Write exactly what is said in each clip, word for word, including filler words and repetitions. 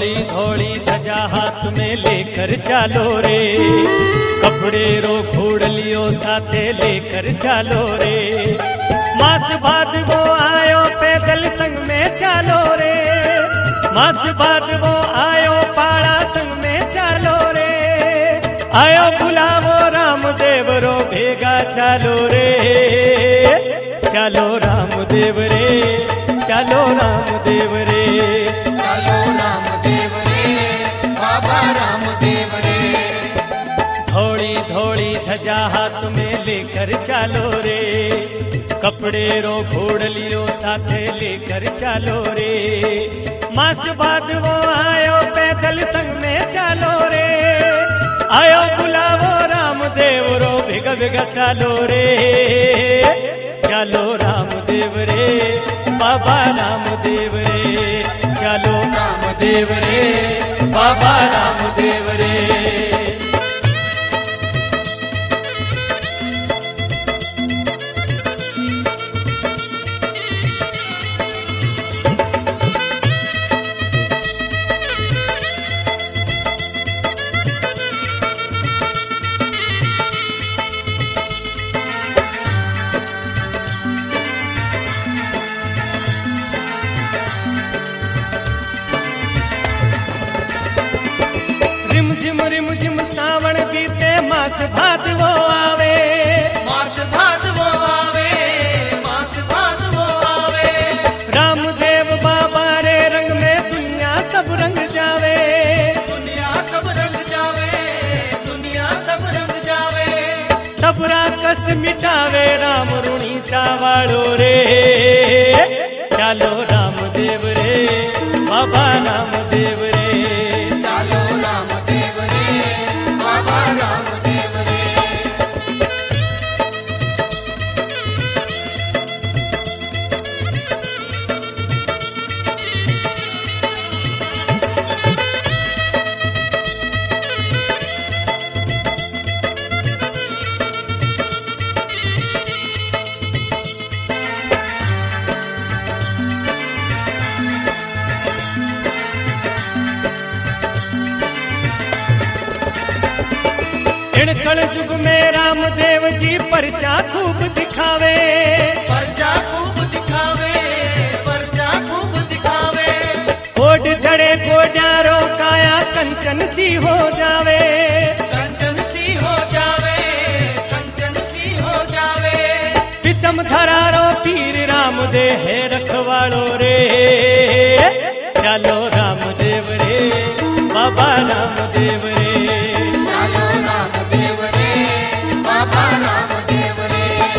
धोड़ी धोड़ी ध्वजा हाथ में लेकर चालो रे, कपड़े रो घोड़लियो साथे लेकर चालो रे। मास बाद वो आयो पैदल संग में चालो रे, मास बाद वो आयो पाड़ा संग में चालो रे। आयो बुलावो रामदेव रो भेगा चालो रे, चालो रामदेव रे, चालो रामदेव रे, चालो रामदेव रे, बाबा रामदेव रे। धोड़ी धोड़ी ध्वजा हाथ में लेकर चालो रे, कपड़े रो घोड़लियो साथे लेकर चालो रे। मास बाद वो आयो पैदल संग में चालो रे, आयो बुलावो रामदेव रो भिगा भिगा चालो रे, चालो रामदेव रे, बाबा रामदेव रे, चालो रामदेव रे, बाबा रामदेव रे। रिमझिम रिमझिम सावन बीते मास भाद वो आवे, मास भाद वो आवे, मास भाद वो आवे। रामदेव बाबा रे रंग में दुनिया सब रंग जावे, दुनिया सब रंग जावे, दुनिया सब रंग जावे। सबरा कष्ट मिटावे राम रुणी चावाड़ो रे, चालो रामदेव रे, बाबा रामदेव रे, चालो रामदेव रे, बाबा रामदेव रे। इन कल युग में रामदेव जी परचा खूब दिखावे, परचा खूब दिखावे, परचा खूब दिखावे। कोड झड़े कोडारो काया कंचन सी हो जावे, कंचन सी हो जावे, कंचन सी हो जावे। विषम धरारो पीर रामदे है रखवाड़ो रे, चालो रामदेव रे, बाबा रामदेव रे, चालो रामदेव रे, बाबा रामदेव रे।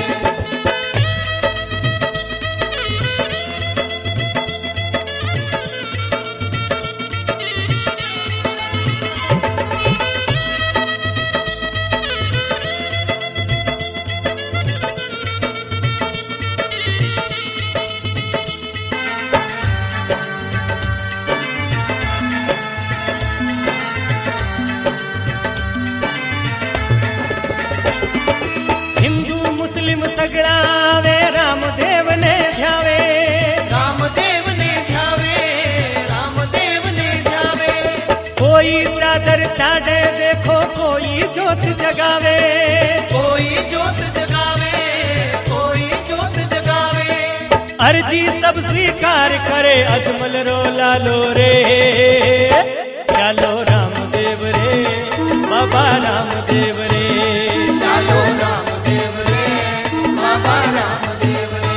हिंदू मुस्लिम सगड़ा वे रामदेव ने ध्यावे, रामदेव ने ध्यावे, रामदेव ने ध्यावे। कोई चादर चाड़े देखो कोई जोत जगावे, कोई जोत जगावे, कोई जोत जगावे। अर्जी सब स्वीकार करे अजमल रो लालो रे, चालो रामदेव रे, बाबा रामदेव रे, चालो रामदेव रे, बाबा रामदेव रे।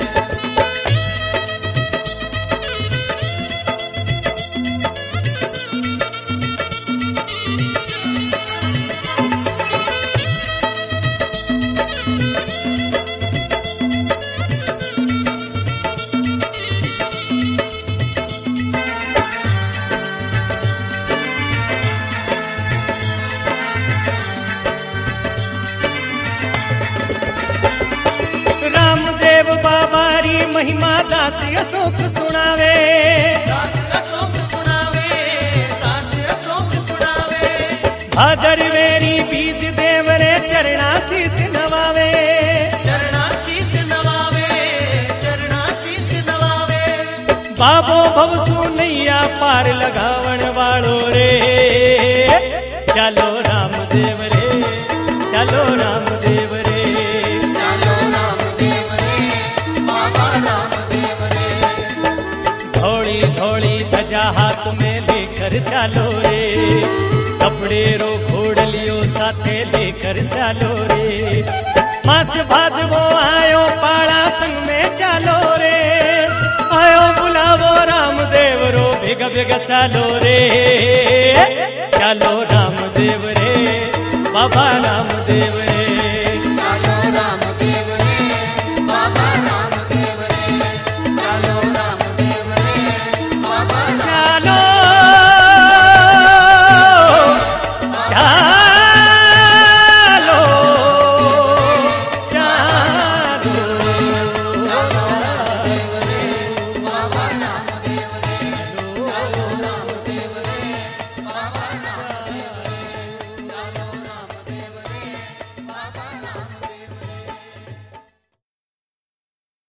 रामदेव बाबारी महिमा दास अशोक सुनावे, दास अशोक सुनावे, दास अशोक सुनावे। भादरवेरी बीज देवरे चरणाशीष नवावे, चरणाशीष नवावे, चरणाशीष नवावे। बाबो भवसु नैया पार लगावण वालो रे चलो रामदेव रे चलो रामदेव रे चलो रामदेव रे बाबा रामदेव रे थोड़ी थोड़ी ध्वजा हाथ में लेकर चलो रे कपड़े रो घोड़लियो साथे लेकर चलो रे मास भादवो आयो पाड़ा संग में चलो रे आयो बुलावो रामदेव रो बेगा बेगा चलो रे चलो रामदेव रे बाबा रामदेव रे चलो रामदेव रे बाबा रामदेव रे चलो रामदेव रे बाबा चलो चलो चलो रामदेव रे बाबा रामदेव रे चलो रामदेव रे